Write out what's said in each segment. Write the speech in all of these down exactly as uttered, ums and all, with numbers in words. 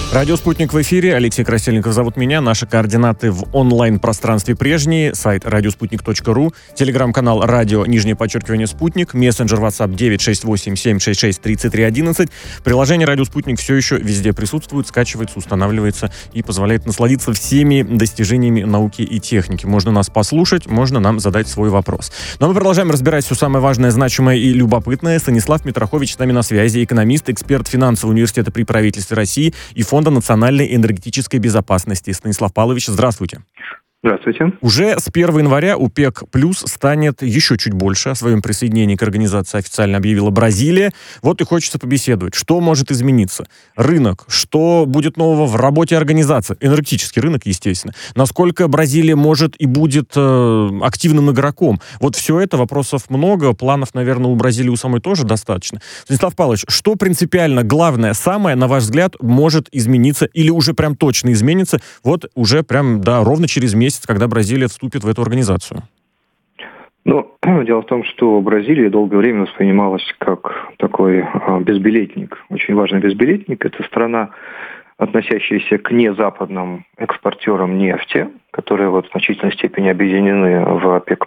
Радио «Спутник» в эфире. Алексей Красильников зовут меня. Наши координаты в онлайн-пространстве прежние. Сайт радиоспутник точка ру, телеграм-канал радио, нижнее подчеркивание «Спутник», мессенджер WhatsApp девять шесть восемь семь шесть шесть тридцать три одиннадцать. Приложение «Радио Спутник» все еще везде присутствует, скачивается, устанавливается и позволяет насладиться всеми достижениями науки и техники. Можно нас послушать, можно нам задать свой вопрос. Но мы продолжаем разбирать все самое важное, значимое и любопытное. Станислав Митрохович с нами на связи, экономист, эксперт финансового университета при правительстве России и фонд Фонда национальной энергетической безопасности. Станислав Павлович, здравствуйте. Здравствуйте. Уже с первого января ОПЕК плюс станет еще чуть больше. О своем присоединении к организации официально объявила Бразилия. Вот и хочется побеседовать. Что может измениться? Рынок. Что будет нового в работе организации? Энергетический рынок, естественно. Насколько Бразилия может и будет э, активным игроком? Вот все это, вопросов много. Планов, наверное, у Бразилии у самой тоже достаточно. Станислав Павлович, что принципиально главное, самое, на ваш взгляд, может измениться или уже прям точно изменится? Вот уже прям, да, ровно через месяц, когда Бразилия вступит в эту организацию? Ну, дело в том, что Бразилия долгое время воспринималась как такой а, безбилетник, очень важный безбилетник. Это страна, относящаяся к незападным экспортерам нефти, которые вот в значительной степени объединены в ОПЕК+,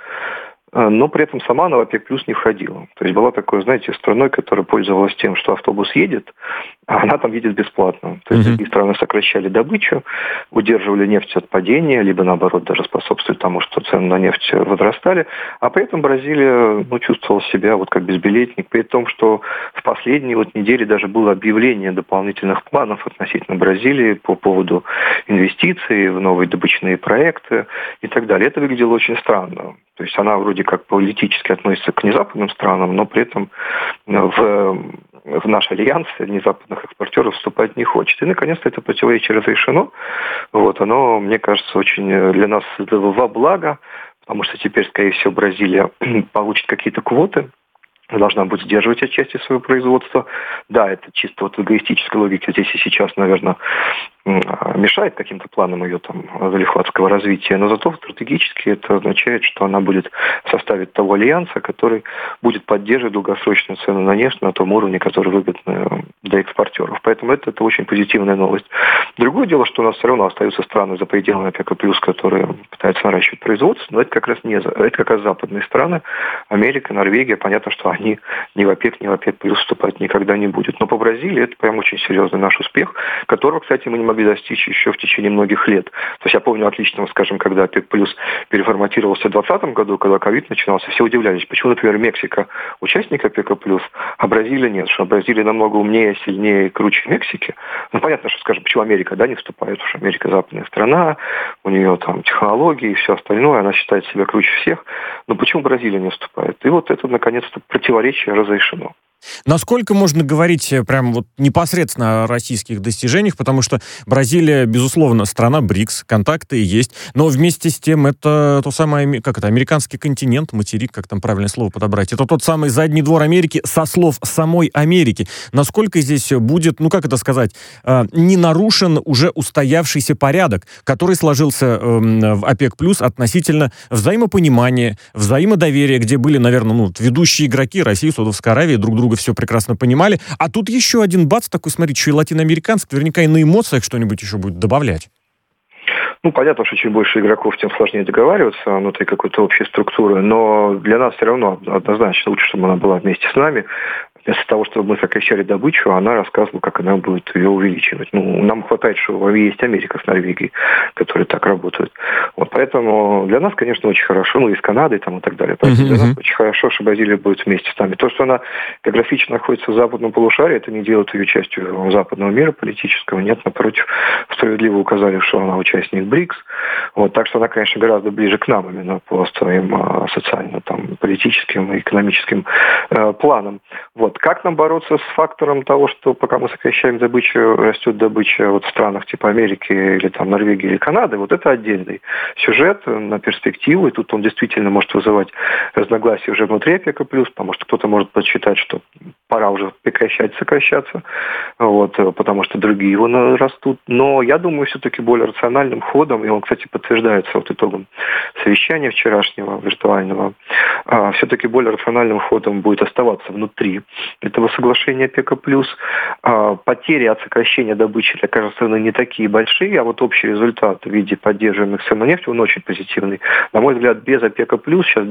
но при этом сама она в ОПЕК+ не входила. То есть была такой, знаете, страной, которая пользовалась тем, что автобус едет, а она там едет бесплатно. То есть mm-hmm. такие страны сокращали добычу, удерживали нефть от падения, либо наоборот даже способствовали тому, что цены на нефть возрастали. А при этом Бразилия ну, чувствовала себя вот как безбилетник, при том, что в последние вот недели даже было объявление дополнительных планов относительно Бразилии по поводу инвестиций в новые добычные проекты и так далее. Это выглядело очень странно. То есть она вроде как политически относится к незападным странам, но при этом в, в наш альянс незападных экспортеров вступать не хочет. И, наконец-то, это противоречие разрешено. Вот, оно, мне кажется, очень для нас во благо, потому что теперь, скорее всего, Бразилия получит какие-то квоты, должна будет сдерживать отчасти свое производство. Да, это чисто вот в эгоистической логике здесь и сейчас, наверное, мешает каким-то планам ее там залихватского развития, но зато стратегически это означает, что она будет в составе того альянса, который будет поддерживать долгосрочную цену на нефть на том уровне, который выгоден для экспортеров. Поэтому это, это очень позитивная новость. Другое дело, что у нас все равно остаются страны за пределами ОПЕК+, которые пытаются наращивать производство, но это как раз не это как раз западные страны, Америка, Норвегия, понятно, что они ни в ОПЕК, ни в ОПЕК+ вступать никогда не будут. Но по Бразилии это прям очень серьезный наш успех, которого, кстати, мы не могли достичь еще в течение многих лет. То есть я помню отлично, скажем, когда ОПЕК+ переформатировался в двадцатом году, когда ковид начинался, все удивлялись, почему, например, Мексика участник ОПЕК+, а Бразилия нет, что Бразилия намного умнее, сильнее и круче Мексики. Ну, понятно, что, скажем, почему Америка, да, не вступает, потому что Америка западная страна, у нее там технологии и все остальное, она считает себя круче всех, но почему Бразилия не вступает? И вот это, наконец-то, противоречие разрешено. Насколько можно говорить прям вот непосредственно о российских достижениях, потому что Бразилия, безусловно, страна БРИКС, контакты есть, но вместе с тем это то самое, как это, американский континент, материк, как там правильное слово подобрать, это тот самый задний двор Америки со слов самой Америки. Насколько здесь будет, ну как это сказать, не нарушен уже устоявшийся порядок, который сложился в ОПЕК+, относительно взаимопонимания, взаимодоверия, где были, наверное, ну, ведущие игроки России, Саудовской Аравии, друг друга все прекрасно понимали. А тут еще один бац такой, смотри, еще и латиноамериканский, наверняка и на эмоциях что-нибудь еще будет добавлять. Ну, понятно, что чем больше игроков, тем сложнее договариваться внутри какой-то общей структуры, но для нас все равно однозначно лучше, чтобы она была вместе с нами. Вместо того, чтобы мы сокращали добычу, она рассказывала, как она будет ее увеличивать. Ну, нам хватает, что есть Америка с Норвегией, которые так работают. Вот, поэтому для нас, конечно, очень хорошо, ну, и с Канадой там, и так далее. Поэтому для нас очень хорошо, что Бразилия будет вместе с нами. То, что она географично находится в западном полушарии, это не делает ее частью западного мира политического. Нет, напротив, справедливо указали, что она участник БРИКС. Вот, так что она, конечно, гораздо ближе к нам именно по своим социальным, там, политическим и экономическим э, планам. Вот. Как нам бороться с фактором того, что пока мы сокращаем добычу, растет добыча вот в странах типа Америки или там Норвегии или Канады, вот это отдельный сюжет на перспективу, и тут он действительно может вызывать разногласия уже внутри ОПЕК+, потому что кто-то может подсчитать, что пора уже прекращать сокращаться, вот, потому что другие его растут. Но я думаю, все-таки более рациональным ходом, и он, кстати, подтверждается вот итогом совещания вчерашнего, виртуального, все-таки более рациональным ходом будет оставаться внутри этого соглашения ОПЕКа+. Потери от сокращения добычи для каждой страны не такие большие, а вот общий результат в виде поддерживаемых цен на нефть, он очень позитивный. На мой взгляд, без ОПЕКа+, сейчас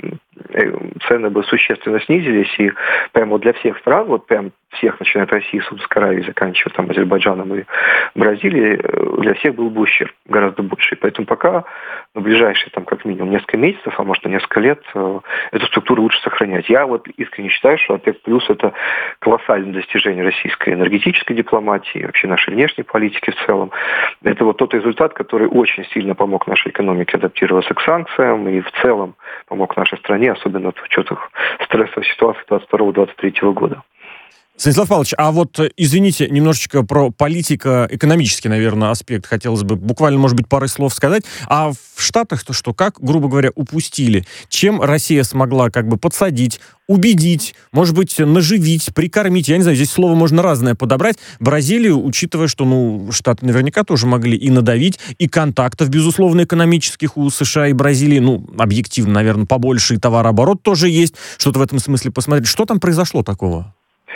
цены бы существенно снизились, и прямо вот для всех стран, вот прям всех, начиная от России, Саудовской Аравии, заканчивая там Азербайджаном и Бразилией, для всех был бы ущерб гораздо больше. И поэтому пока на ближайшие там как минимум несколько месяцев, а может на несколько лет, эту структуру лучше сохранять. Я вот искренне считаю, что ОПЕК плюс это колоссальное достижение российской энергетической дипломатии, вообще нашей внешней политики в целом. Это вот тот результат, который очень сильно помог нашей экономике адаптироваться к санкциям и в целом помог нашей стране, особенно в учетах стрессовой ситуации двадцать второго — двадцать третьего года. Станислав Павлович, а вот, извините, немножечко про политико-экономический, наверное, аспект хотелось бы буквально, может быть, парой слов сказать. А в Штатах-то что, как, грубо говоря, упустили? Чем Россия смогла как бы подсадить, убедить, может быть, наживить, прикормить? Я не знаю, здесь слово можно разное подобрать. Бразилию, учитывая, что, ну, Штаты наверняка тоже могли и надавить, и контактов, безусловно, экономических у США и Бразилии, ну, объективно, наверное, побольше, и товарооборот тоже есть. Что-то в этом смысле посмотреть. Что там произошло такого?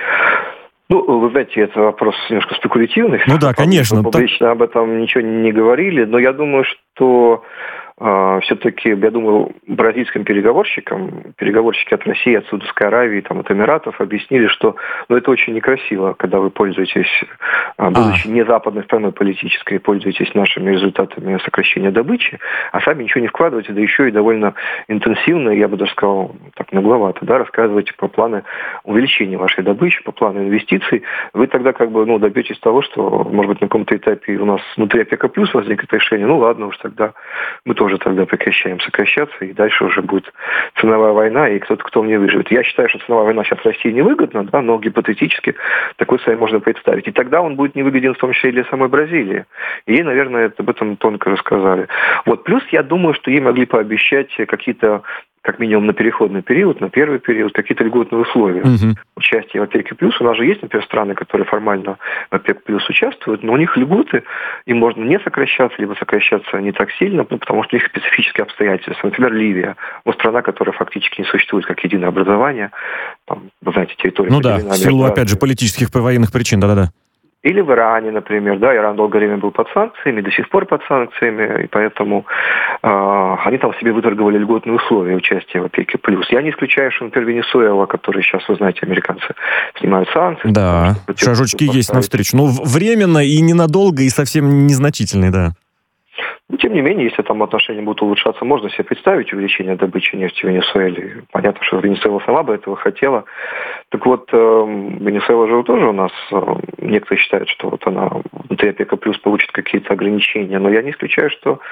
Ну, вы знаете, это вопрос немножко спекулятивный. Ну да, конечно. Публично так... об этом ничего не говорили, но я думаю, что э, все-таки, я думаю, бразильским переговорщикам, переговорщики от России, от Саудовской Аравии, там, от Эмиратов объяснили, что ну, это очень некрасиво, когда вы пользуетесь, будучи а. не западной страной политической, пользуетесь нашими результатами сокращения добычи, а сами ничего не вкладываете, да еще и довольно интенсивно, я бы даже сказал, так нагловато, да, рассказываете про планы увеличения вашей добычи, по плану инвестиций. Вы тогда как бы ну, добьетесь того, что, может быть, на каком-то этапе у нас внутри ОПЕКа плюс возникнет решение, ну ладно уж тогда, мы тоже тогда прекращаем сокращаться, и дальше уже будет ценовая война, и кто-то, кто мне выживет. Я считаю, что ценовая война сейчас в России невыгодна, да, но гипотетически такой себе можно представить. И тогда он будет невыгоден в том числе и для самой Бразилии. И ей, наверное, об этом тонко рассказали. Вот. Плюс я думаю, что ей могли пообещать какие-то как минимум на переходный период, на первый период, какие-то льготные условия uh-huh. участия в ОПЕКе+. У нас же есть, например, страны, которые формально в ОПЕК+ участвуют, но у них льготы, им можно не сокращаться, либо сокращаться не так сильно, ну, потому что у них специфические обстоятельства. Например, Ливия, вот страна, которая фактически не существует как единое образование, там, вы знаете, территория... Ну да, в силу, опять же, политических и военных причин, да-да-да. Или в Иране, например, да, Иран долгое время был под санкциями, до сих пор под санкциями, и поэтому э, они там себе выторговали льготные условия участия в ОПЕКе+. Я не исключаю, что, например, Венесуэла, которая сейчас, вы знаете, американцы снимают санкции. Да, шажочки есть навстречу. Ну, временно и ненадолго, и совсем незначительные, да. Но, тем не менее, если там отношения будут улучшаться, можно себе представить увеличение добычи нефти в Венесуэле. Понятно, что Венесуэла сама бы этого хотела. Так вот, э, Венесуэла же тоже у нас, э, некоторые считают, что вот она внутри ОПЕКа плюс получит какие-то ограничения. Но я не исключаю, что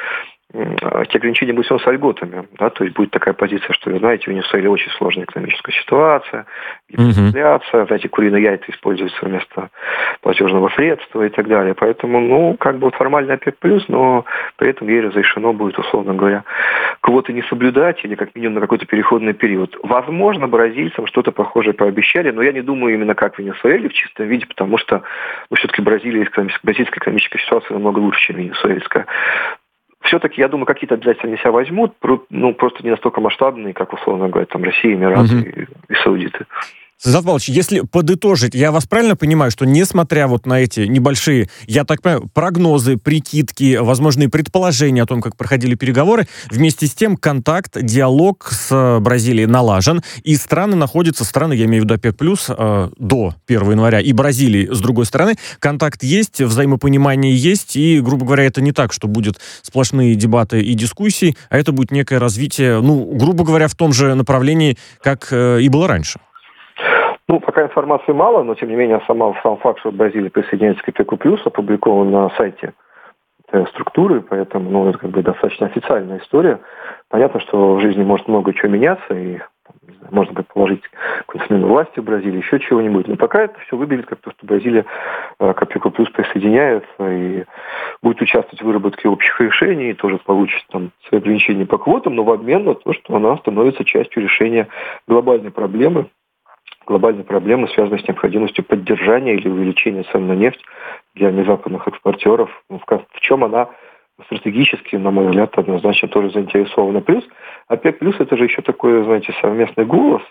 те ограничения будут все с льготами, да, то есть будет такая позиция, что, вы знаете, в Венесуэле очень сложная экономическая ситуация, инфляция, uh-huh. знаете, куриные яйца используются вместо платежного средства и так далее. Поэтому, ну, как бы вот формально ОПЕК+, но при этом ей разрешено будет, условно говоря, квоты не соблюдать или как минимум на какой-то переходный период. Возможно, бразильцам что-то похожее пообещали, но я не думаю именно как в Венесуэле в чистом виде, потому что, ну, все-таки Бразилия, бразильская экономическая ситуация намного лучше, чем венесуэльская. Все-таки, я думаю, какие-то обязательства они себя возьмут, ну, просто не настолько масштабные, как, условно говоря, там, Россия, Эмираты угу. и, и Саудиты. Станислав Павлович, если подытожить, я вас правильно понимаю, что несмотря вот на эти небольшие, я так понимаю, прогнозы, прикидки, возможные предположения о том, как проходили переговоры, вместе с тем контакт, диалог с Бразилией налажен, и страны находятся, страны, я имею в виду ОПЕК+, э, до первого января, и Бразилии, с другой стороны, контакт есть, взаимопонимание есть, и, грубо говоря, это не так, что будут сплошные дебаты и дискуссии, а это будет некое развитие, ну, грубо говоря, в том же направлении, как э, и было раньше. Ну, пока информации мало, но, тем не менее, сама, сам факт, что Бразилия присоединяется к ОПЕКу+, опубликован на сайте структуры, поэтому, ну, это как бы достаточно официальная история. Понятно, что в жизни может много чего меняться, и там, не знаю, можно предположить какую-то смену власти в Бразилии, еще чего-нибудь. Но пока это все выглядит как то, что Бразилия к ОПЕКу+ присоединяется и будет участвовать в выработке общих решений, тоже получит там свои ограничения по квотам, но в обмен на то, что она становится частью решения глобальной проблемы, глобальной проблемы, связанной с необходимостью поддержания или увеличения цен на нефть для незападных экспортеров. В, в чем она стратегически, на мой взгляд, однозначно тоже заинтересована. Плюс ОПЕК+, это же еще такой, знаете, совместный голос,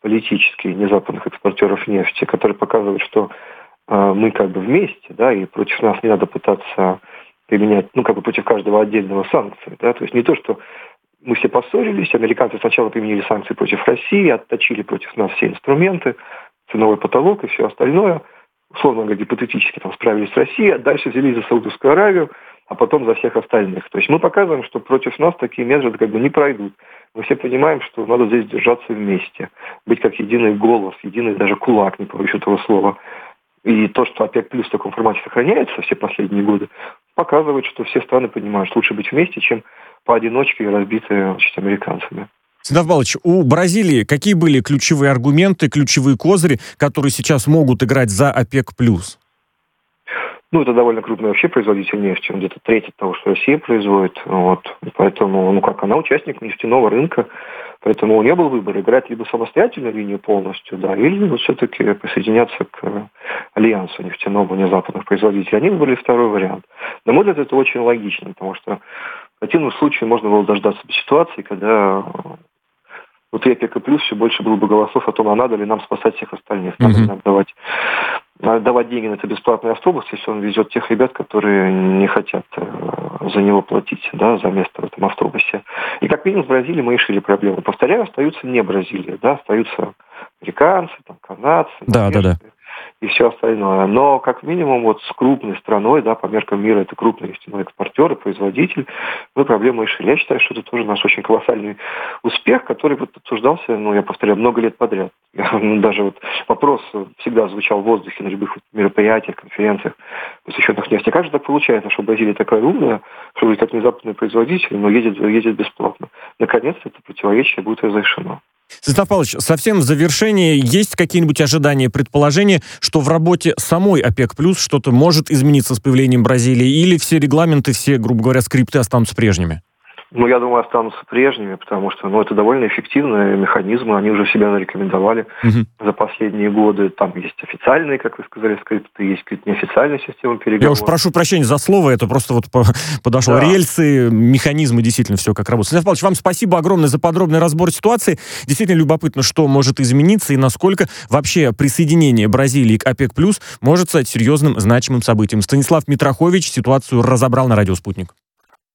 политический незападных экспортеров нефти, который показывает, что э, мы как бы вместе, да, и против нас не надо пытаться применять, ну, как бы против каждого отдельного санкции, да, то есть не то, что мы все поссорились, американцы сначала применили санкции против России, отточили против нас все инструменты, ценовой потолок и все остальное, условно говоря, гипотетически там справились с Россией, а дальше взялись за Саудовскую Аравию, а потом за всех остальных. То есть мы показываем, что против нас такие методы как бы не пройдут. Мы все понимаем, что надо здесь держаться вместе, быть как единый голос, единый даже кулак, не побоюсь этого слова. И то, что ОПЕК плюс в таком формате сохраняется все последние годы, показывает, что все страны понимают, что лучше быть вместе, чем поодиночке и разбитые, значит, американцами. Станислав Павлович, у Бразилии какие были ключевые аргументы, ключевые козыри, которые сейчас могут играть за ОПЕК плюс? Ну, это довольно крупный вообще производитель нефти, он где-то треть от того, что Россия производит. Вот. Поэтому, ну как, она участник нефтяного рынка, поэтому не был выбора, играть либо самостоятельную линию полностью, да, или вот все-таки присоединяться к альянсу нефтяному незападных производителей. Они выбрали второй вариант. На мой взгляд, это очень логично, потому что в противном случае можно было дождаться ситуации, когда внутри ОПЕК плюс все больше было бы голосов о том, а надо ли нам спасать всех остальных, надо ли нам давать, давать деньги на это бесплатный автобус, если он везет тех ребят, которые не хотят за него платить, да, за место в этом автобусе. И как минимум в Бразилии мы решили проблему. Повторяю, остаются не Бразилия, да, остаются американцы, там, канадцы, да, да, да. и все остальное. Но как минимум вот с крупной страной, да, по меркам мира, это крупный нефтяной экспортер и производитель, мы проблему решили. Я считаю, что это тоже наш очень колоссальный успех, который вот обсуждался, ну, я повторяю, много лет подряд. Ну, даже вот вопрос всегда звучал в воздухе на любых мероприятиях, конференциях, посвященных нефти. Как же так получается, что Бразилия такая умная, что вроде как внезапный производитель, но едет, едет бесплатно? Наконец-то это противоречие будет разрешено. Станислав Павлович, совсем в завершении, есть какие-нибудь ожидания, предположения, что в работе самой ОПЕК плюс что-то может измениться с появлением Бразилии, или все регламенты, все, грубо говоря, скрипты останутся прежними? Ну, я думаю, останутся прежними, потому что, ну, это довольно эффективные механизмы, они уже себя зарекомендовали угу. за последние годы. Там есть официальные, как вы сказали, скрипты, есть неофициальная система переговоров. Я уж прошу прощения за слово, это просто вот подошло. Да. Рельсы, механизмы, действительно все как работает. Станислав Павлович, вам спасибо огромное за подробный разбор ситуации. Действительно любопытно, что может измениться и насколько вообще присоединение Бразилии к ОПЕК плюс может стать серьезным, значимым событием. Станислав Митрохович ситуацию разобрал на радио «Спутник».